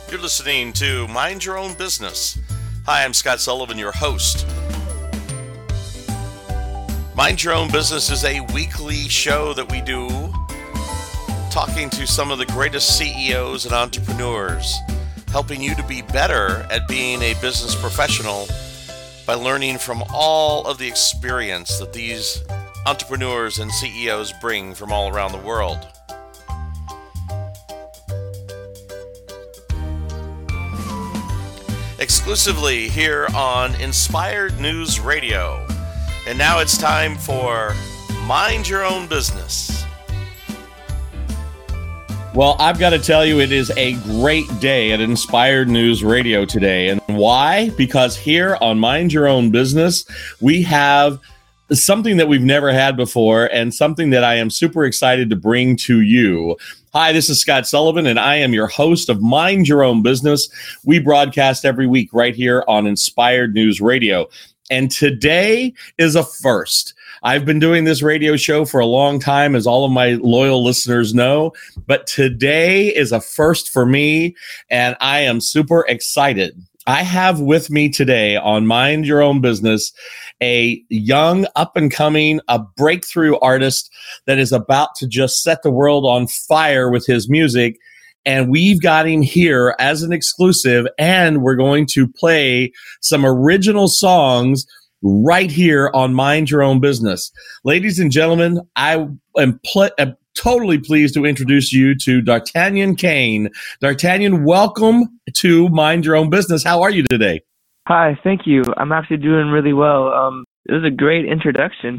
You're listening to Mind Your Own Business. Hi, I'm Scott Sullivan, your host. Mind Your Own Business is a weekly show that we do talking to some of the greatest CEOs and entrepreneurs, helping you to be better at being a business professional by learning from all of the experience that these entrepreneurs and CEOs bring from all around the world. Exclusively here on Inspired News Radio. And now it's time for Mind Your Own Business. Well, I've got to tell you, it is a great day at Inspired News Radio today. And why? Because here on Mind Your Own Business, we have something that we've never had before and something that I am super excited to bring to you. Hi, this is Scott Sullivan, and I am your host of Mind Your Own Business. We broadcast every week right here on Inspired News Radio. And today is a first. I've been doing this radio show for a long time, as all of my loyal listeners know, but today is a first for me, and I am super excited. I have with me today on Mind Your Own Business a young, up-and-coming, a breakthrough artist that is about to just set the world on fire with his music. And we've got him here as an exclusive, and we're going to play some original songs right here on Mind Your Own Business. Ladies and gentlemen, I am totally pleased to introduce you to D'Artagnan Kane. D'Artagnan, welcome to Mind Your Own Business. How are you today? Hi, thank you. I'm actually doing really well. It was a great introduction.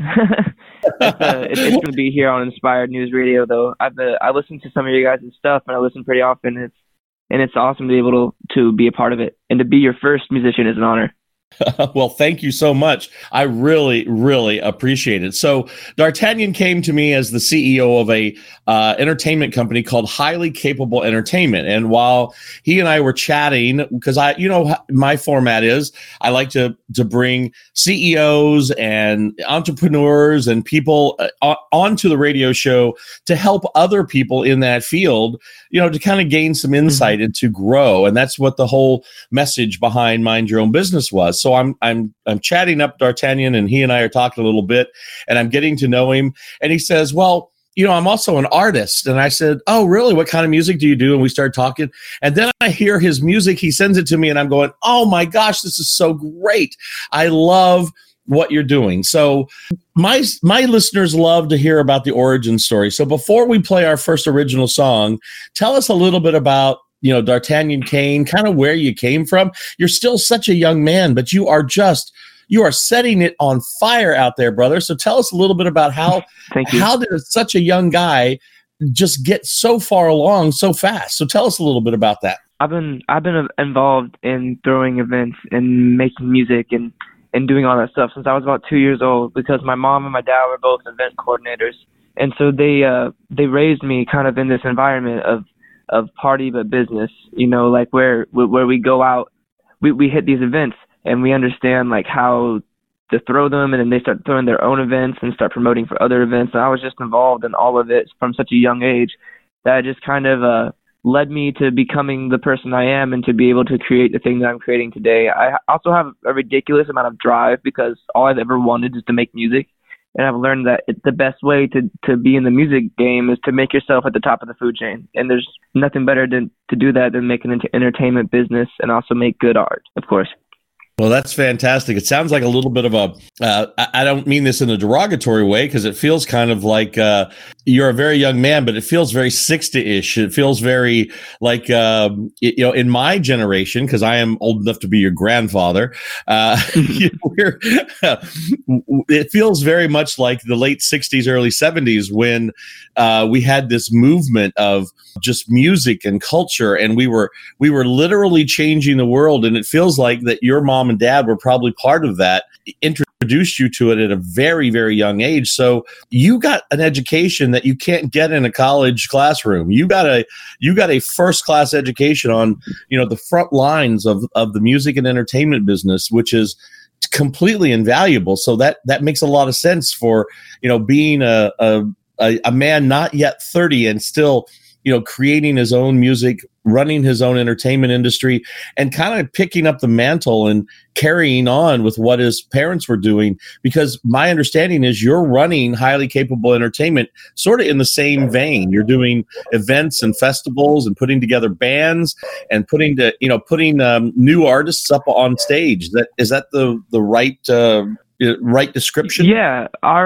It's going to be here on Inspired News Radio, though. I listen to some of your guys' stuff, and I listen pretty often. It's awesome to be able to be a part of it, and to be your first musician is an honor. Well, thank you so much. I really, really appreciate it. So D'Artagnan came to me as the CEO of a entertainment company called Highly Capable Entertainment. And while he and I were chatting, because my format is I like to bring CEOs and entrepreneurs and people onto the radio show to help other people in that field, to kind of gain some insight and to grow. And that's what the whole message behind Mind Your Own Business was. So I'm chatting up D'Artagnan, and he and I are talking a little bit, and I'm getting to know him. And he says, well, I'm also an artist. And I said, oh, really? What kind of music do you do? And we started talking. And then I hear his music. He sends it to me, and I'm going, oh my gosh, this is so great. I love what you're doing. So my listeners love to hear about the origin story. So before we play our first original song, tell us a little bit about D'Artagnan Kane, kind of where you came from. You're still such a young man, but you are setting it on fire out there, brother. So tell us a little bit about how did such a young guy just get so far along so fast? So tell us a little bit about that. I've been involved in throwing events and making music and doing all that stuff since I was about 2 years old, because my mom and my dad were both event coordinators. And so they raised me kind of in this environment of party but business, like where we go out, we hit these events and we understand like how to throw them, and then they start throwing their own events and start promoting for other events. And I was just involved in all of it from such a young age that it just kind of led me to becoming the person I am and to be able to create the thing that I'm creating today. I also have a ridiculous amount of drive, because all I've ever wanted is to make music. And I've learned that the best way to be in the music game is to make yourself at the top of the food chain. And there's nothing better to do that than make an entertainment business and also make good art, of course. Well, that's fantastic. It sounds like a little bit of I don't mean this in a derogatory way, because it feels kind of like you're a very young man, but it feels very 60-ish. It feels very like, in my generation, because I am old enough to be your grandfather, it feels very much like the late 60s, early 70s, when we had this movement of just music and culture, and we were literally changing the world. And it feels like that your mom and dad were probably part of that, introduced you to it at a very, very young age. So you got an education that you can't get in a college classroom. You got a first class education on, the front lines of the music and entertainment business, which is completely invaluable. So that makes a lot of sense for, being a man not yet 30 and still creating his own music, running his own entertainment industry, and kind of picking up the mantle and carrying on with what his parents were doing. Because my understanding is you're running Highly Capable Entertainment sort of in the same vein. You're doing events and festivals and putting together bands and putting new artists up on stage. Is that the right description? Yeah,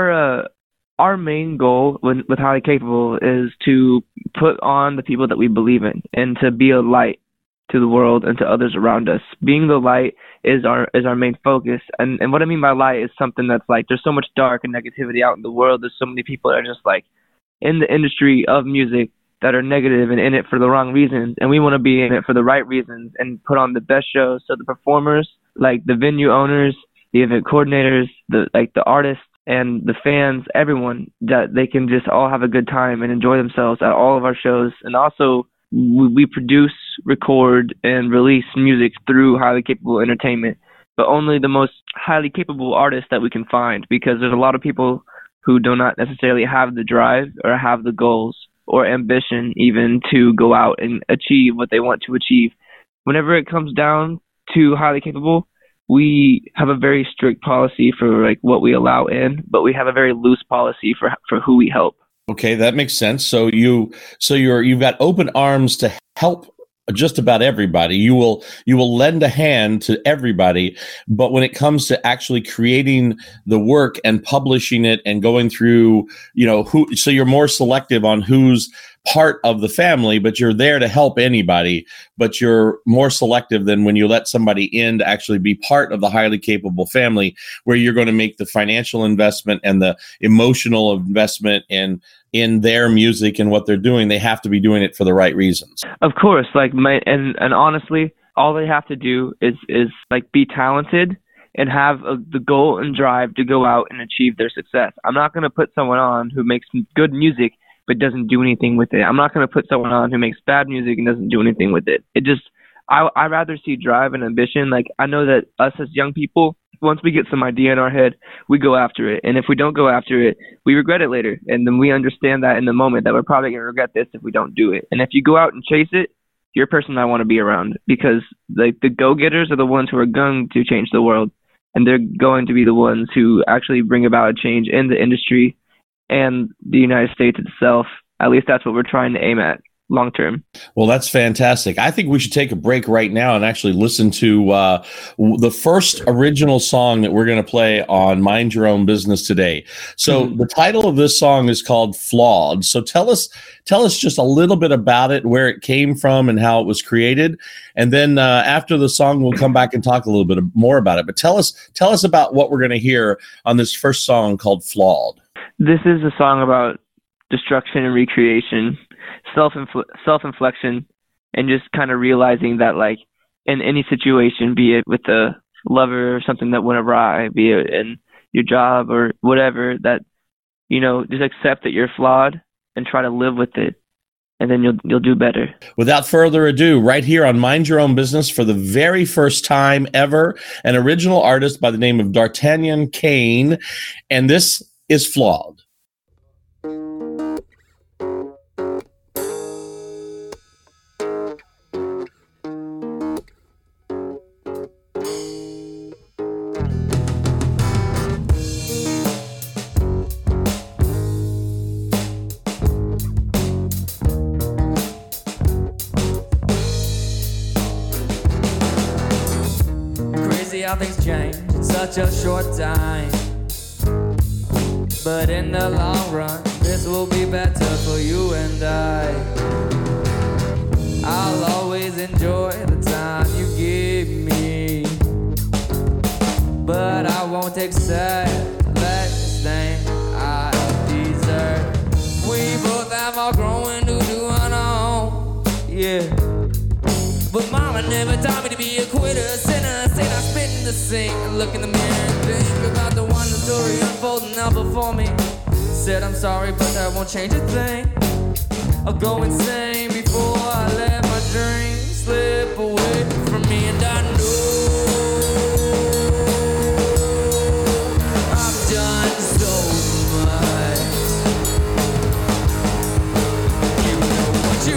our main goal with Highly Capable is to put on the people that we believe in and to be a light to the world and to others around us. Being the light is our main focus. And what I mean by light is something that's like, there's so much dark and negativity out in the world. There's so many people that are just like in the industry of music that are negative and in it for the wrong reasons. And we want to be in it for the right reasons and put on the best shows. So the performers, like the venue owners, the event coordinators, the artists, and the fans, everyone, that they can just all have a good time and enjoy themselves at all of our shows. And also, we produce, record, and release music through Highly Capable Entertainment, but only the most highly capable artists that we can find, because there's a lot of people who do not necessarily have the drive or have the goals or ambition even to go out and achieve what they want to achieve. Whenever it comes down to Highly Capable, we have a very strict policy for like what we allow in, but we have a very loose policy for who we help. Okay, that makes sense. So you've got open arms to help just about everybody. You will lend a hand to everybody, but when it comes to actually creating the work and publishing it and going through, so you're more selective on who's part of the family, but you're there to help anybody, but you're more selective than when you let somebody in to actually be part of the Highly Capable family, where you're going to make the financial investment and the emotional investment in their music and what they're doing. They have to be doing it for the right reasons. Of course, and honestly, all they have to do is like be talented and have the goal and drive to go out and achieve their success. I'm not going to put someone on who makes good music but doesn't do anything with it. I'm not going to put someone on who makes bad music and doesn't do anything with it. I'd rather see drive and ambition. Like, I know that us as young people, once we get some idea in our head, we go after it. And if we don't go after it, we regret it later. And then we understand that in the moment that we're probably going to regret this if we don't do it. And if you go out and chase it, you're a person I want to be around, because the go-getters are the ones who are going to change the world. And they're going to be the ones who actually bring about a change in the industry and the United States itself. At least that's what we're trying to aim at long term. Well, that's fantastic. I think we should take a break right now and actually listen to the first original song that we're going to play on Mind Your Own Business today. So the title of this song is called Flawed. So tell us just a little bit about it, where it came from and how it was created. And then after the song, we'll come back and talk a little bit more about it. But tell us about what we're going to hear on this first song called Flawed. This is a song about destruction and recreation, self-inflection, and just kind of realizing that, like, in any situation, be it with a lover or something that went awry, be it in your job or whatever, that, just accept that you're flawed and try to live with it, and then you'll do better. Without further ado, right here on Mind Your Own Business, for the very first time ever, an original artist by the name of D'Artagnan Kane, and this is Flawed. How things change in such a short time, but in the long run this will be better for you and I'll always enjoy the time you give me, but I won't accept less than I deserve. We both have our growing to do on our own, yeah. But mama never taught me to be a quitter, sinner. Said I spit in the sink and look in the mirror and think about the one story unfolding out before me. Said I'm sorry, but that won't change a thing. I'll go insane before I let my dreams slip away from me. And I know I've done so much. You know what you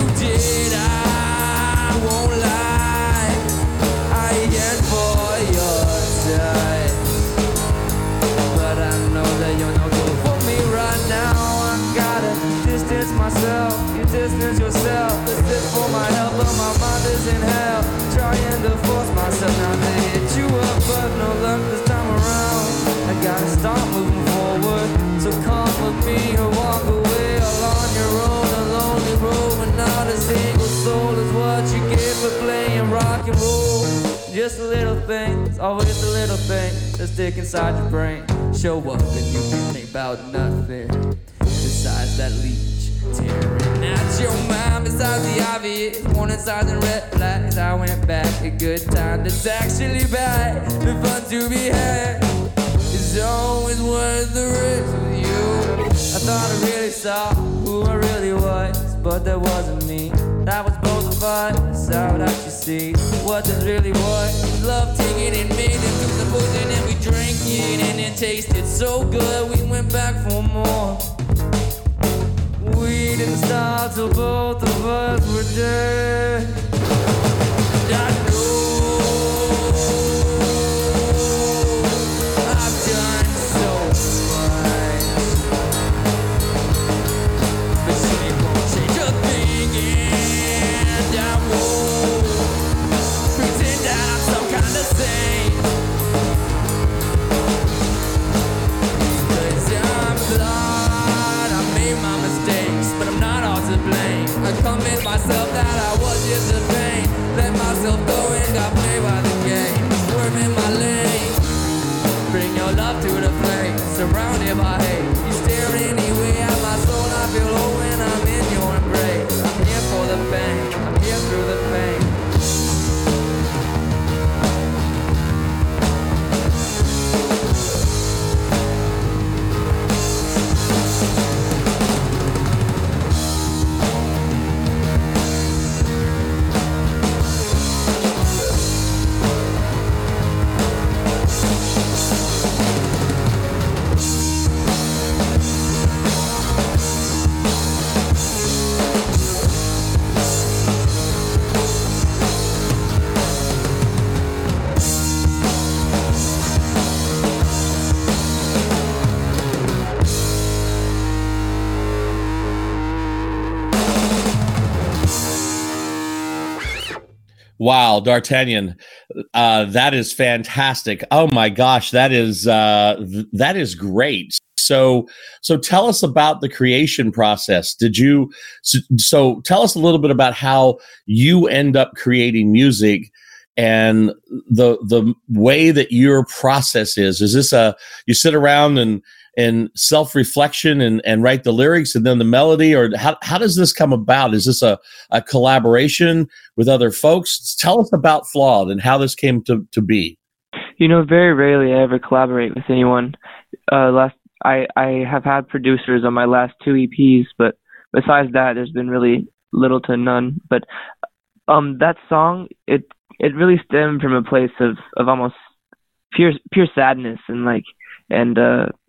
just the little things, always the little things that stick inside your brain. Show up and you can think about nothing besides that leech tearing at your mind. Besides the obvious warning signs and red flags, I went back a good time that's actually bad. The fun to be had is always worth the risk with you. I thought I really saw who I really was, but that wasn't me. That was both of us. How that you see what this really was? Love taking it made it took the poison and we drank it, and it tasted so good we went back for more. We didn't stop till both of us were dead. I know I've done so much, but she won't change a thing, and I won't pretend that I'm some kind of saint, 'cause I'm flawed, I made my mistakes, but I'm not all to blame. I convinced myself that I was just a pain, let myself go and got played by the game. Swerve in my lane, bring your love to the flame, surrounded by hate. You stare anyway at my soul, I feel low when I'm in your embrace. I'm here for the pain, I'm here through the pain. Wow, D'Artagnan, that is fantastic. Oh my gosh, that is great. So tell us about the creation process. So tell us a little bit about how you end up creating music and the way that your process is. Is this you sit around and self-reflection and write the lyrics and then the melody, or how does this come about? Is this a collaboration with other folks? Tell us about Flawed and how this came to be. Very rarely I ever collaborate with anyone. I have had producers on my last 2 EPs, but besides that, there's been really little to none. But that song, it really stemmed from a place of almost pure sadness and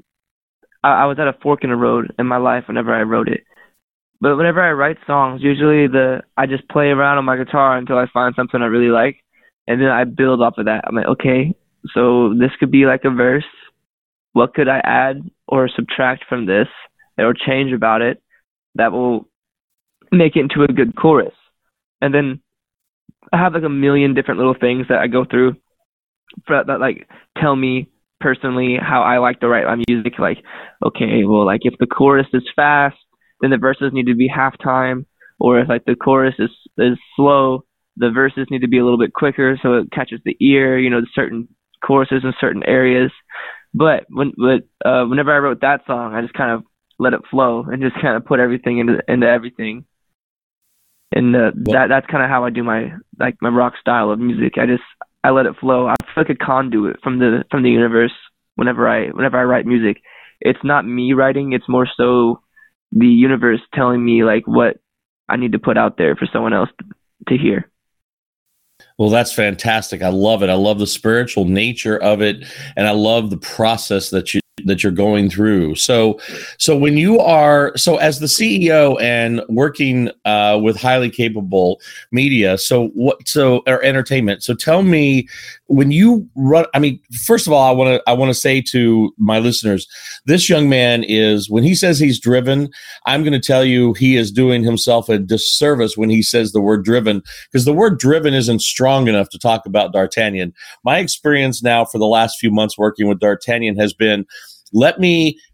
I was at a fork in the road in my life whenever I wrote it. But whenever I write songs, usually I just play around on my guitar until I find something I really like, and then I build off of that. I'm like, okay, so this could be like a verse. What could I add or subtract from this or change about it that will make it into a good chorus? And then I have like a million different little things that I go through that like tell me personally how I like to write my music. Like, okay, well, like if the chorus is fast, then the verses need to be halftime, or if like the chorus is slow, the verses need to be a little bit quicker so it catches the ear, certain choruses in certain areas. But whenever I wrote that song, I just kind of let it flow and just kind of put everything into everything. And that's kind of how I do my rock style of music. I let it flow. I feel like a conduit from the universe whenever I write music. It's not me writing, it's more so the universe telling me like what I need to put out there for someone else to hear. Well, that's fantastic. I love it. I love the spiritual nature of it, and I love the process that you're going through. So when you are as the CEO and working with Highly Capable Media, or entertainment. So tell me, when you run, first of all, I want to say to my listeners, this young man when he says he's driven, I'm going to tell you he is doing himself a disservice when he says the word driven, because the word driven isn't strong enough to talk about D'Artagnan. My experience now for the last few months working with D'Artagnan has been, let me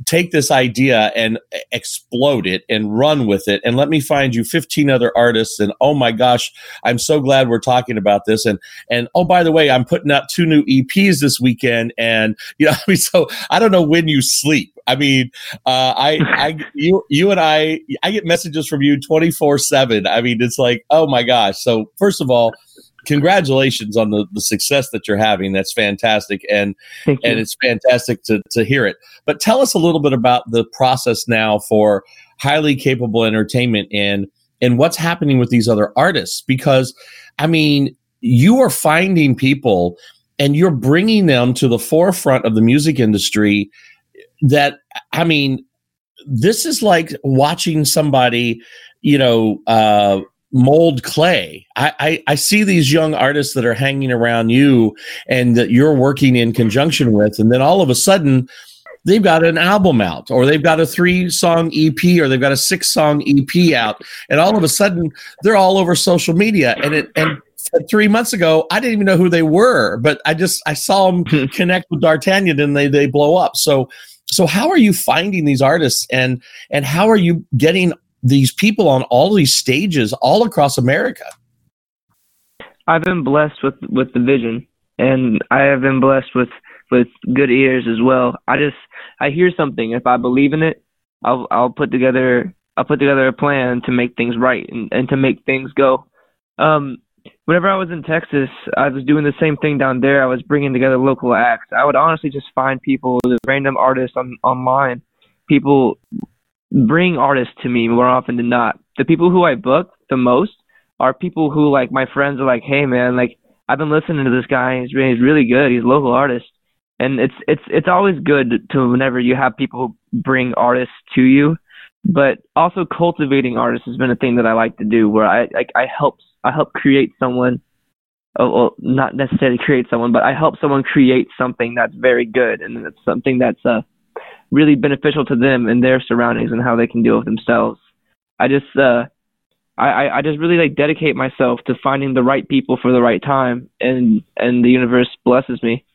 take this idea and explode it and run with it, and let me find you 15 other artists. And oh my gosh, I'm so glad we're talking about this. And oh, by the way, I'm putting out 2 new EPs this weekend. And so I don't know when you sleep. I mean, you and I get messages from you 24/7. I mean, it's like, oh my gosh. So first of all, congratulations on the success that you're having. That's fantastic. And it's fantastic to hear it. But tell us a little bit about the process now for Highly Capable Entertainment and what's happening with these other artists. Because, I mean, you are finding people and you're bringing them to the forefront of the music industry that, I mean, this is like watching somebody, mold clay. I see these young artists that are hanging around you and that you're working in conjunction with, and then all of a sudden they've got an album out, or they've got a 3-song EP, or they've got a 6-song EP out, and all of a sudden they're all over social media. And 3 months ago, I didn't even know who they were, but I saw them connect with D'Artagnan and they blow up. So how are you finding these artists, and how are you getting these people on all these stages all across America? I've been blessed with the vision, and I have been blessed with good ears as well. I hear something. If I believe in it, I'll put together a plan to make things right and to make things go. Whenever I was in Texas, I was doing the same thing down there. I was bringing together local acts. I would honestly just find people, the random artists online. People bring artists to me more often than not. The people who I book the most are people who, like, my friends are like, hey man, like, I've been listening to this guy. He's really good. He's a local artist. And it's always good to whenever you have people who bring artists to you, but also cultivating artists has been a thing that I like to do, where I help create someone, well, not necessarily create someone, but I help someone create something that's very good, and it's something that's really beneficial to them and their surroundings and how they can deal with themselves. I just really like dedicate myself to finding the right people for the right time, and the universe blesses me.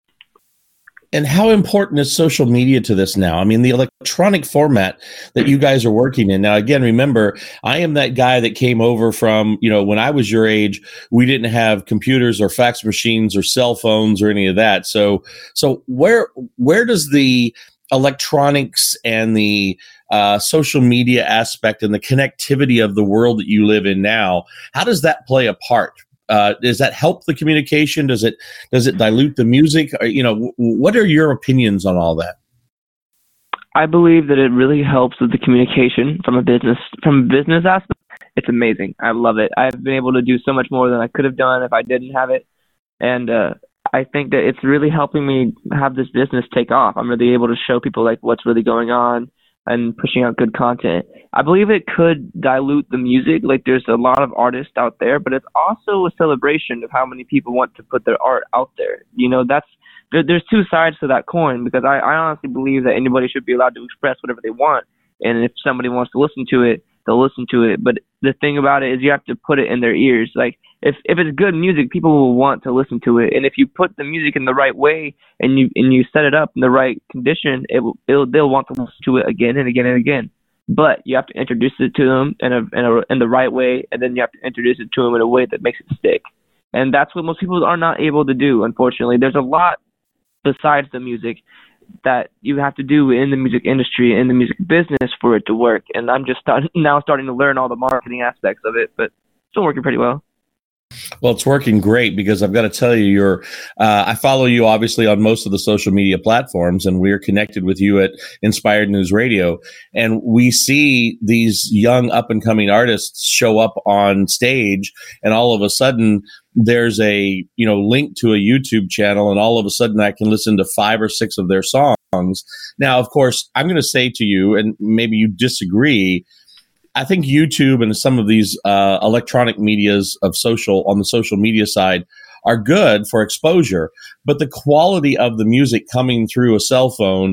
And how important is social media to this now? I mean, the electronic format that you guys are working in now. Again, remember, I am that guy that came over from, when I was your age, we didn't have computers or fax machines or cell phones or any of that. So where does the electronics and the social media aspect and the connectivity of the world that you live in now, how does that play a part? Does that help the communication? Does it dilute the music? Or, what are your opinions on all that? I believe that it really helps with the communication from a business aspect. It's amazing. I love it. I've been able to do so much more than I could have done if I didn't have it. And I think that it's really helping me have this business take off. I'm really able to show people like what's really going on and pushing out good content. I believe it could dilute the music. Like, there's a lot of artists out there, but it's also a celebration of how many people want to put their art out there. There's 2 sides to that coin, because I honestly believe that anybody should be allowed to express whatever they want. And if somebody wants to listen to it, they'll listen to it. But the thing about it is you have to put it in their ears. Like, if it's good music, people will want to listen to it. And if you put the music in the right way and you set it up in the right condition, they'll want to listen to it again and again and again. But you have to introduce it to them in the right way, and then you have to introduce it to them in a way that makes it stick. And that's what most people are not able to do, unfortunately. There's a lot besides the music that you have to do in the music industry, in the music business, for it to work. And I'm just starting to learn all the marketing aspects of it, but it's still working pretty well. Well, it's working great, because I've got to tell you, I follow you obviously on most of the social media platforms, and we're connected with you at Inspired News Radio. And we see these young up and coming artists show up on stage, and all of a sudden there's a, link to a YouTube channel, and all of a sudden I can listen to 5 or 6 of their songs. Now, of course, I'm going to say to you, and maybe you disagree, I think YouTube and some of these electronic medias on the social media side are good for exposure, but the quality of the music coming through a cell phone,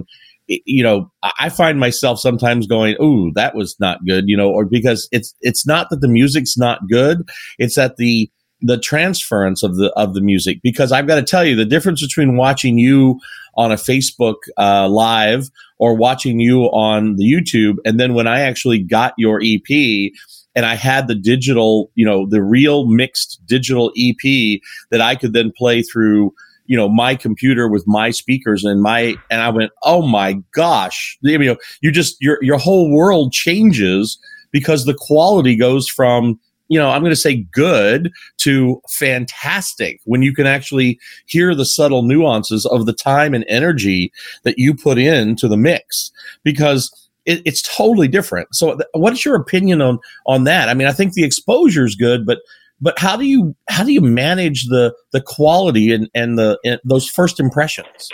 I find myself sometimes going, "Ooh, that was not good," or because it's not that the music's not good, it's that the transference of the music. Because I've got to tell you, the difference between watching you on a Facebook live or watching you on the YouTube. And then when I actually got your EP and I had the digital, the real mixed digital EP that I could then play through, my computer with my speakers and I went, oh my gosh, your whole world changes because the quality goes from, I'm going to say good to fantastic when you can actually hear the subtle nuances of the time and energy that you put into the mix, because it's totally different. So what's your opinion on that? I mean, I think the exposure is good, but how do you manage the quality and those first impressions?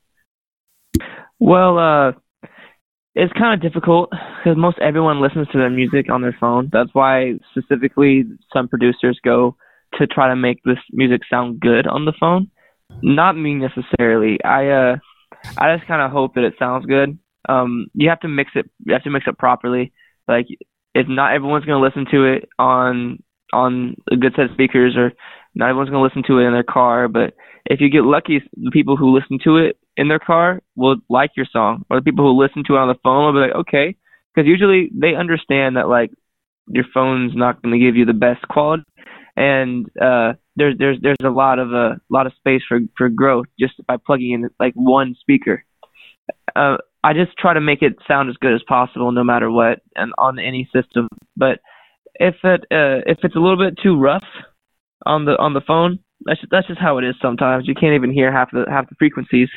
Well, it's kind of difficult because most everyone listens to their music on their phone. That's why specifically some producers go to try to make this music sound good on the phone. Not me necessarily. I just kind of hope that it sounds good. You have to mix it. You have to mix it properly. Like, if not everyone's going to listen to it on a good set of speakers, or not everyone's going to listen to it in their car. But if you get lucky, the people who listen to it in their car will like your song, or the people who listen to it on the phone will be like, okay, because usually they understand that like your phone's not going to give you the best quality, and there's a lot of space for growth just by plugging in like one speaker. I just try to make it sound as good as possible, no matter what, and on any system. But if it's a little bit too rough on the phone, that's just how it is sometimes. You can't even hear half the frequencies.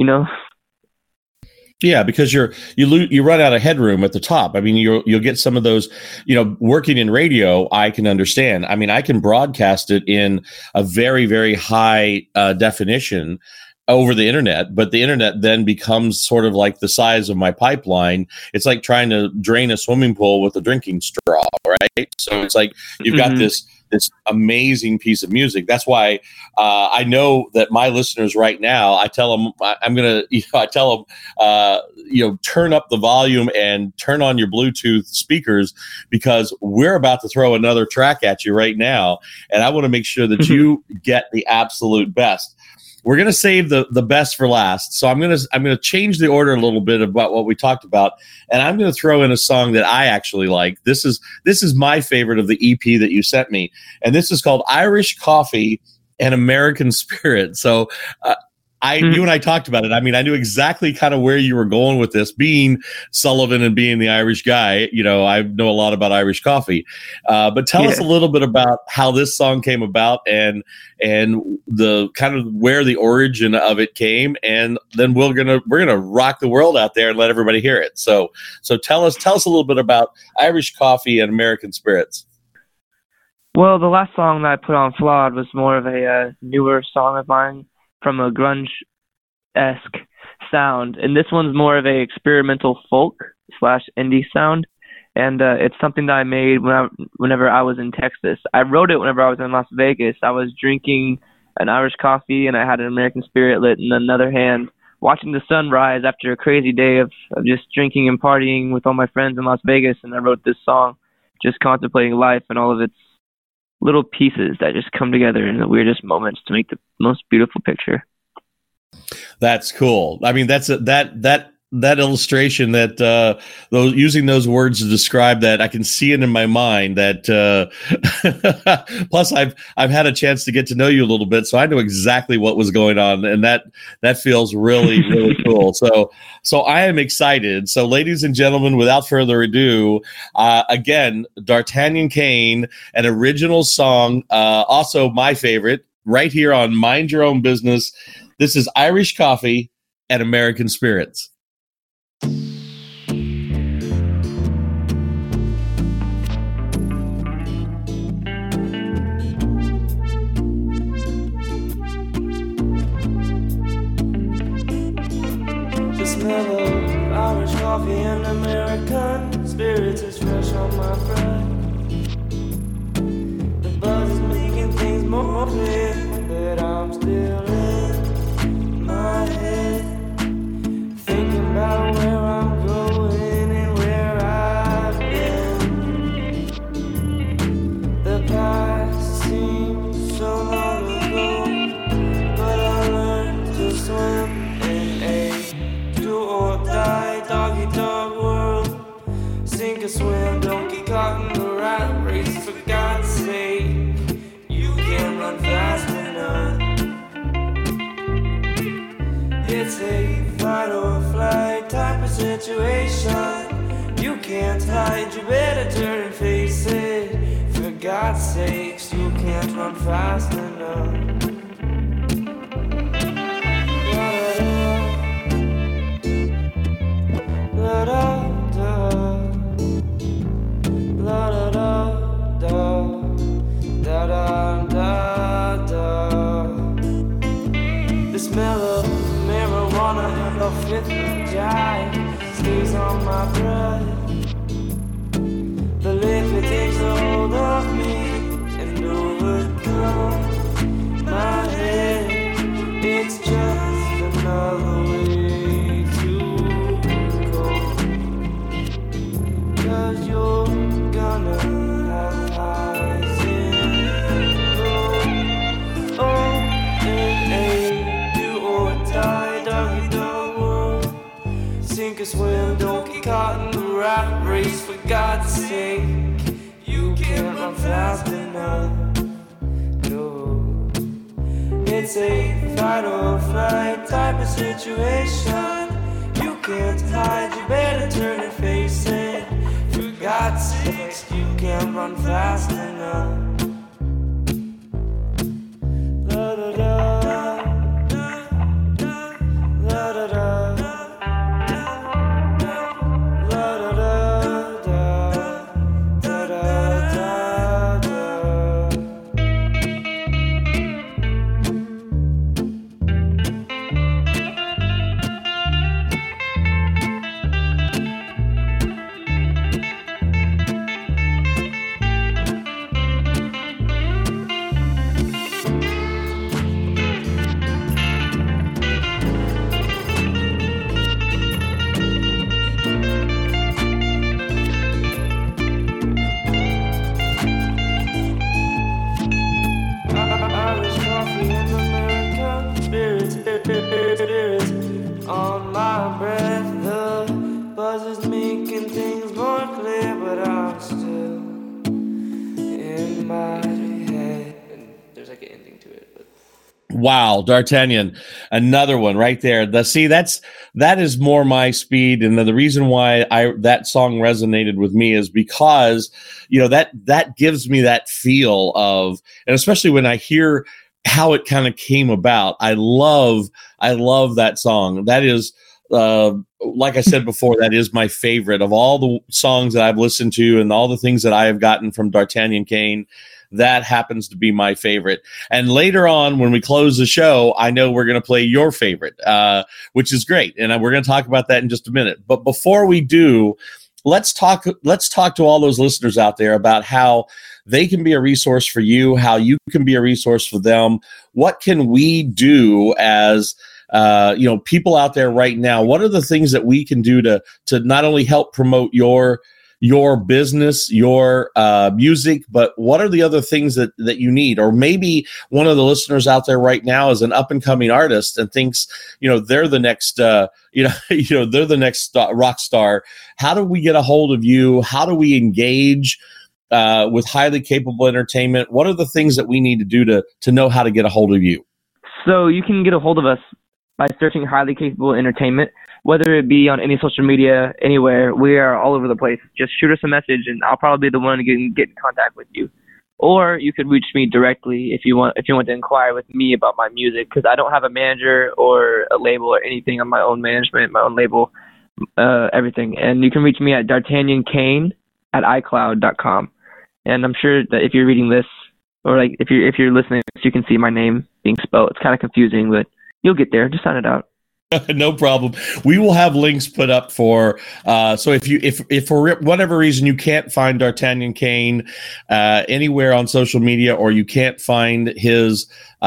Yeah, because you run out of headroom at the top. I mean, you'll get some of those, working in radio, I can understand. I mean, I can broadcast it in a very, very high definition over the internet, but the internet then becomes sort of like the size of my pipeline. It's like trying to drain a swimming pool with a drinking straw, right? So it's like you've got this amazing piece of music. That's why I know that my listeners right now, I tell them turn up the volume and turn on your Bluetooth speakers, because we're about to throw another track at you right now, and I want to make sure that you get the absolute best. We're going to save the best for last. So I'm going to change the order a little bit about what we talked about, and I'm going to throw in a song that I actually like. This is my favorite of the EP that you sent me, and this is called Irish Coffee and American Spirit. So you and I talked about it. I mean, I knew exactly kind of where you were going with this, being Sullivan and being the Irish guy. I know a lot about Irish coffee, but tell us a little bit about how this song came about and the kind of where the origin of it came, and then we're gonna rock the world out there and let everybody hear it. So tell us a little bit about Irish Coffee and American Spirits. Well, the last song that I put on Flawed was more of a newer song of mine, from a grunge-esque sound, and this one's more of a experimental folk/indie sound, and it's something that I made whenever I was in Texas. I wrote it whenever I was in Las Vegas. I was drinking an Irish coffee, and I had an American Spirit lit in another hand, watching the sun rise after a crazy day of just drinking and partying with all my friends in Las Vegas, and I wrote this song just contemplating life and all of its little pieces that just come together in the weirdest moments to make the most beautiful picture. That's cool. I mean, that's that illustration that using those words to describe that, I can see it in my mind. That plus I've had a chance to get to know you a little bit, so I know exactly what was going on, and that feels really, really cool. So I am excited. So, ladies and gentlemen, without further ado, again, D'Artagnan Kane, an original song, also my favorite, right here on Mind Your Own Business. This is Irish Coffee and American Spirits. The smell of Irish coffee and American spirits is fresh on my breath. The buzz is making things more clear that I'm still in my head, thinking about where I'm going and where I've been. The past seems so long ago, but I learned to swim in can't hide, you better turn and face it. For God's sakes, you can't run fast enough. La da da, la da da da, da da da da. The smell of marijuana and a fifth of jive stays on my breath. The liquor takes a hold of me and overcomes my head. It's just another way to go. 'Cause you're gonna have highs and lows. Oh, do or die, doggy dog. Sink or swim, don't get caught in the rat race. For God's sake, you can't run fast enough. No, it's a fight or flight type of situation. You can't hide, you better turn and face it. For God's sake, you can't run fast enough. La da da, la da da. Irish coffee and American spirits on my breath. The buzz is making things more clear, but I'm still in my head. And there's like an ending to it, but Wow, D'Artagnan, another one right there. That is more my speed, and the reason why that song resonated with me is because that gives me that feel of, and especially when I hear how it kind of came about. I love that song. That is, like I said before, that is my favorite of all the songs that I've listened to and all the things that I have gotten from D'Artagnan Kane. That happens to be my favorite. And later on, when we close the show, I know we're going to play your favorite, which is great. And we're going to talk about that in just a minute. But before we do, let's talk to all those listeners out there about how they can be a resource for you, how you can be a resource for them. What can we do as people out there right now? What are the things that we can do to not only help promote your business, your music, but what are the other things that you need? Or maybe one of the listeners out there right now is an up and coming artist and thinks, they're the next, they're the next rock star. How do we get a hold of you? How do we engage with Highly Capable Entertainment? What are the things that we need to do to know how to get a hold of you? So you can get a hold of us by searching Highly Capable Entertainment, whether it be on any social media, anywhere. We are all over the place. Just shoot us a message, and I'll probably be the one to get in contact with you. Or you could reach me directly if you want to inquire with me about my music, because I don't have a manager or a label or anything on my own management, my own label, everything. And you can reach me at d'artagnanKane@icloud.com. And I'm sure that if you're reading this, or like if you're listening, you can see my name being spelled. It's kind of confusing, but you'll get there. Just sign it out. No problem. We will have links put up for, so if for whatever reason you can't find D'Artagnan Kane anywhere on social media, or you can't find his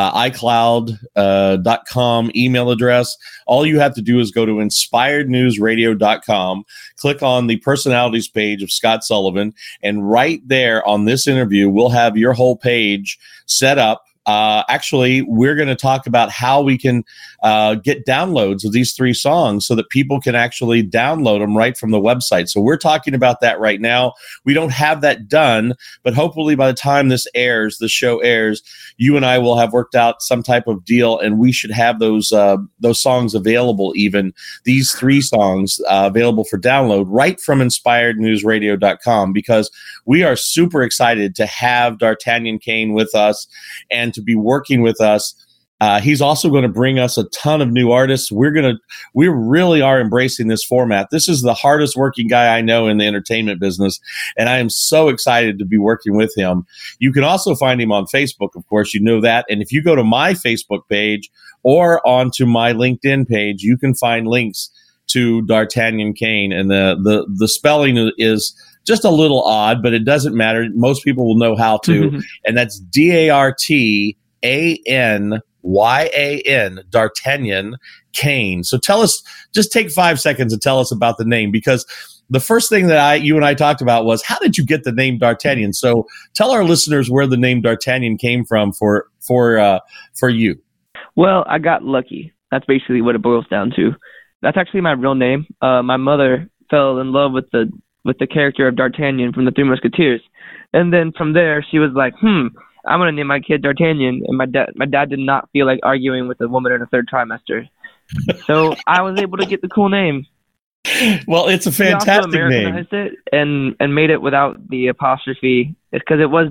iCloud.com email address, all you have to do is go to inspirednewsradio.com, click on the personalities page of Scott Sullivan, and right there on this interview, we'll have your whole page set up. actually, we're going to talk about how we can get downloads of these 3 songs so that people can actually download them right from the website. So we're talking about that right now. We don't have that done, but hopefully by the time the show airs, you and I will have worked out some type of deal, and we should have those songs available, even these 3 songs available for download right from inspirednewsradio.com, because we are super excited to have D'Artagnan Kane with us and to be working with us. He's also going to bring us a ton of new artists. We really are embracing this format. This is the hardest working guy I know in the entertainment business, and I am so excited to be working with him. You can also find him on Facebook, of course, you know that. And if you go to my Facebook page or onto my LinkedIn page, you can find links to D'Artagnan Kane, and the spelling is just a little odd, but it doesn't matter. Most people will know how to, and that's D'Artagnan, D'Artagnan Kane. So tell us, just take 5 seconds and tell us about the name, because the first thing that you and I talked about was, how did you get the name D'Artagnan? So tell our listeners where the name D'Artagnan came from for you. Well, I got lucky. That's basically what it boils down to. That's actually my real name. My mother fell in love with the character of D'Artagnan from the Three Musketeers, and then from there she was like, I'm going to name my kid D'Artagnan. And my dad did not feel like arguing with a woman in a 3rd trimester. So I was able to get the cool name. Well, it's a fantastic name. He also Americanized it and made it without the apostrophe. It's because it was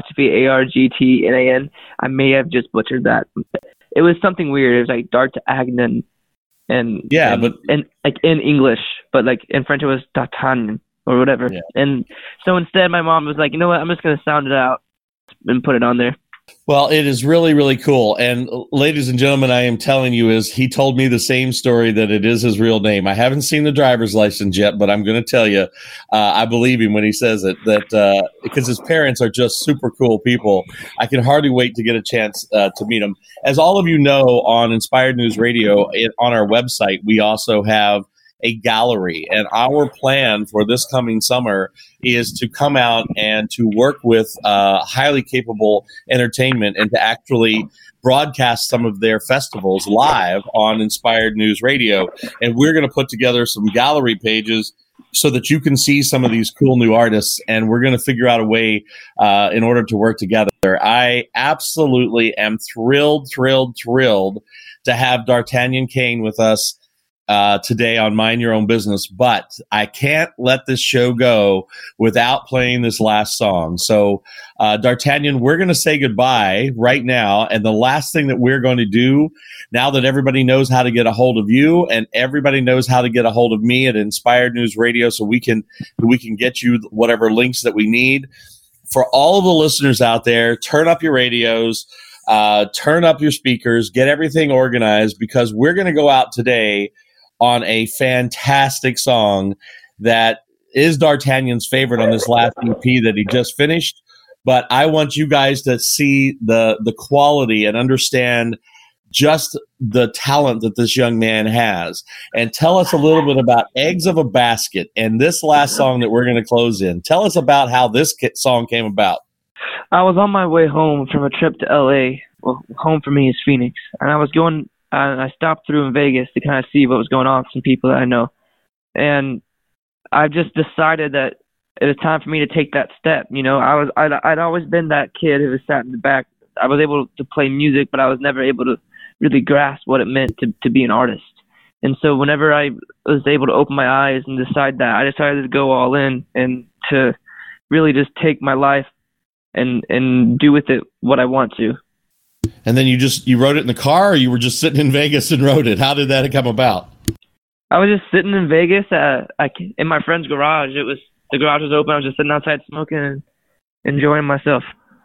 D'Artagnan. I may have just butchered that. It was something weird. It was like D'Artagnan. And like in English, but like in French it was D'Artagnan or whatever. Yeah. And so instead my mom was like, you know what, I'm just going to sound it out and put it on there. Well, it is really, really cool. And ladies and gentlemen, I am telling you, he told me the same story, that it is his real name. I haven't seen the driver's license yet, but I'm going to tell you, I believe him when he says it, that because his parents are just super cool people. I can hardly wait to get a chance to meet them. As all of you know, on Inspired News Radio, on our website, we also have a gallery, and our plan for this coming summer is to come out and to work with highly capable entertainment and to actually broadcast some of their festivals live on Inspired News Radio. And we're going to put together some gallery pages so that you can see some of these cool new artists, and we're going to figure out a way in order to work together. I absolutely am thrilled to have D'Artagnan Kane with us today on Mind Your Own Business, but I can't let this show go without playing this last song. So, D'Artagnan, we're going to say goodbye right now, and the last thing that we're going to do, now that everybody knows how to get a hold of you and everybody knows how to get a hold of me at Inspired News Radio, so we can get you whatever links that we need. For all of the listeners out there, turn up your radios, turn up your speakers, get everything organized, because we're going to go out today on a fantastic song that is D'Artagnan's favorite on this last EP that he just finished. But I want you guys to see the quality and understand just the talent that this young man has. And tell us a little bit about Eggs of a Basket and this last song that we're going to close in. Tell us about how this song came about. I was on my way home from a trip to L.A. Well, home for me is Phoenix. And I stopped through in Vegas to kind of see what was going on with some people that I know. And I just decided that it was time for me to take that step. You know, I'd always been that kid who was sat in the back. I was able to play music, but I was never able to really grasp what it meant to be an artist. And so whenever I was able to open my eyes and decide that, I decided to go all in and to really just take my life and do with it what I want to. And then you wrote it in the car, or you were just sitting in Vegas and wrote it? How did that come about? I was just sitting in Vegas in my friend's garage. The garage was open. I was just sitting outside smoking and enjoying myself.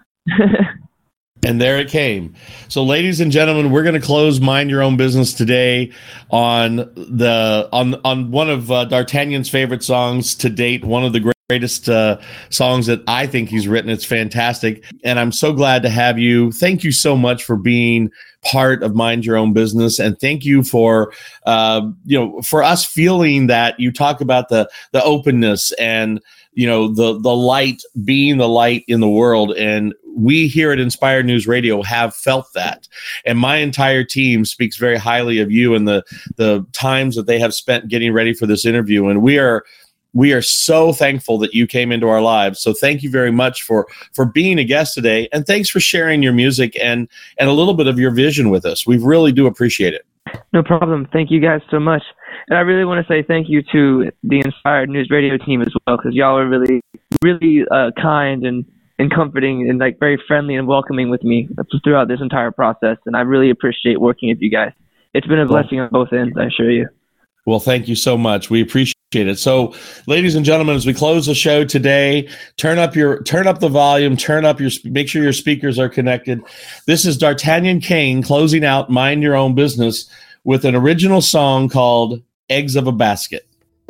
And there it came. So, ladies and gentlemen, we're going to close Mind Your Own Business today on one of D'Artagnan's favorite songs to date, one of the greatest songs that I think he's written. It's fantastic. And I'm so glad to have you. Thank you so much for being part of Mind Your Own Business. And thank you for, for us feeling that you talk about the openness and, the light, being the light in the world. And we here at Inspired News Radio have felt that. And my entire team speaks very highly of you and the times that they have spent getting ready for this interview. And we are so thankful that you came into our lives. So thank you very much for being a guest today. And thanks for sharing your music and a little bit of your vision with us. We really do appreciate it. No problem. Thank you guys so much. And I really want to say thank you to the Inspired News Radio team as well, because y'all are really, really kind and comforting and like very friendly and welcoming with me throughout this entire process. And I really appreciate working with you guys. It's been a blessing on both ends, I assure you. Well, thank you so much. We appreciate it. So, ladies and gentlemen, as we close the show today, turn up the volume, make sure your speakers are connected. This is D'Artagnan Kane closing out Mind Your Own Business with an original song called Eggs of a Basket.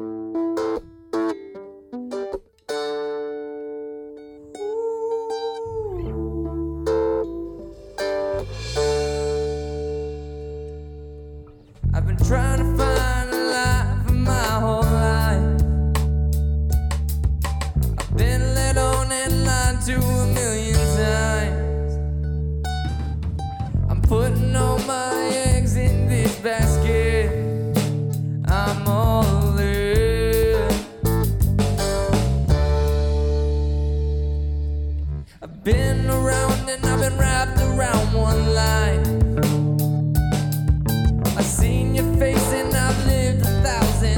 I've been trying to find a life for my whole life. I've been let on and lied to a million times. I'm putting all my eggs in this basket. I'm all in. I've been around and I've been wrapped around one line. I've seen your face and I've lived 1,000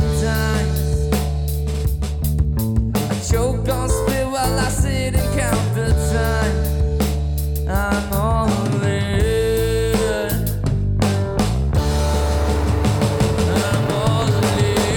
times. I choke on spit while I sit and count the time. I'm all in. I'm all in.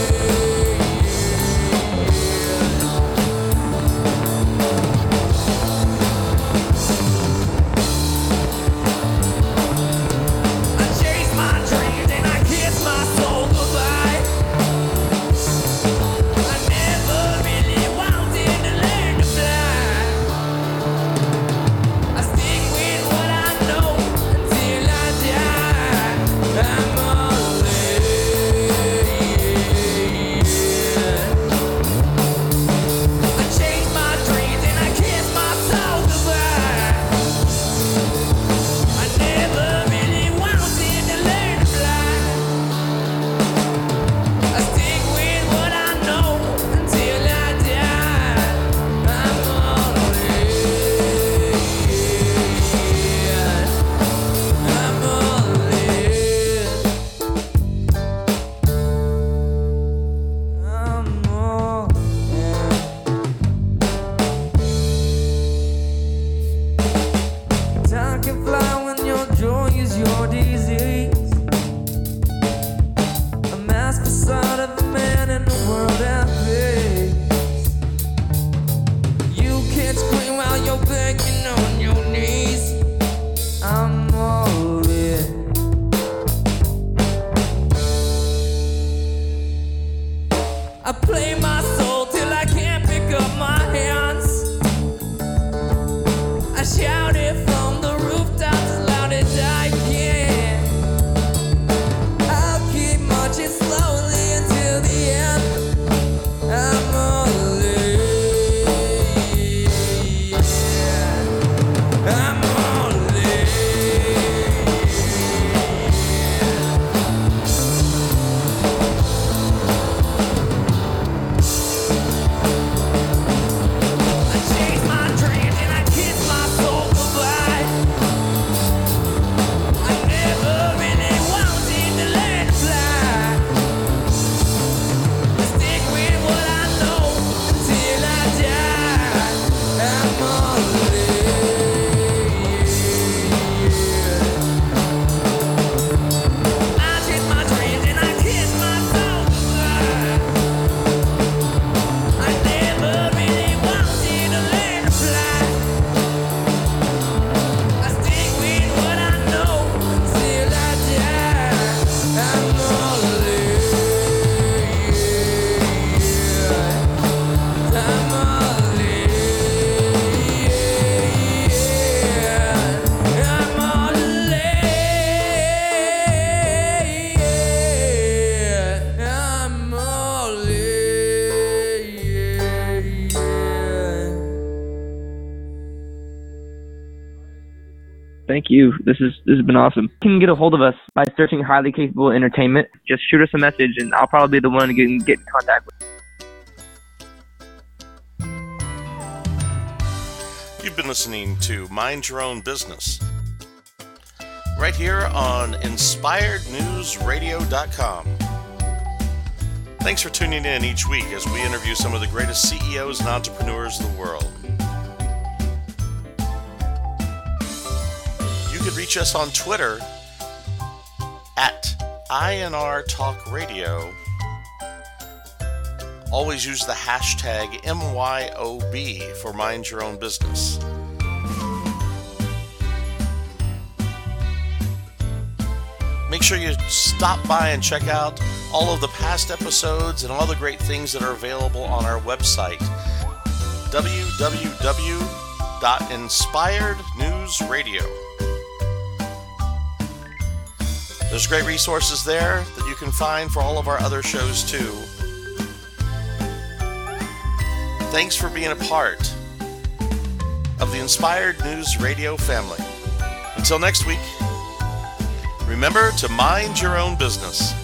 I chase my dreams and I kiss my soul goodbye. I never really wanted Thank you. This has been awesome. You can get a hold of us by searching Highly Capable Entertainment. Just shoot us a message, and I'll probably be the one to get in contact with. You've been listening to Mind Your Own Business, right here on InspiredNewsRadio.com. Thanks for tuning in each week as we interview some of the greatest CEOs and entrepreneurs in the world. You can reach us on Twitter at INR Talk Radio. Always use the hashtag MYOB for Mind Your Own Business. Make sure you stop by and check out all of the past episodes and all the great things that are available on our website, www.inspirednewsradio. There's great resources there that you can find for all of our other shows too. Thanks for being a part of the Inspired News Radio family. Until next week, remember to mind your own business.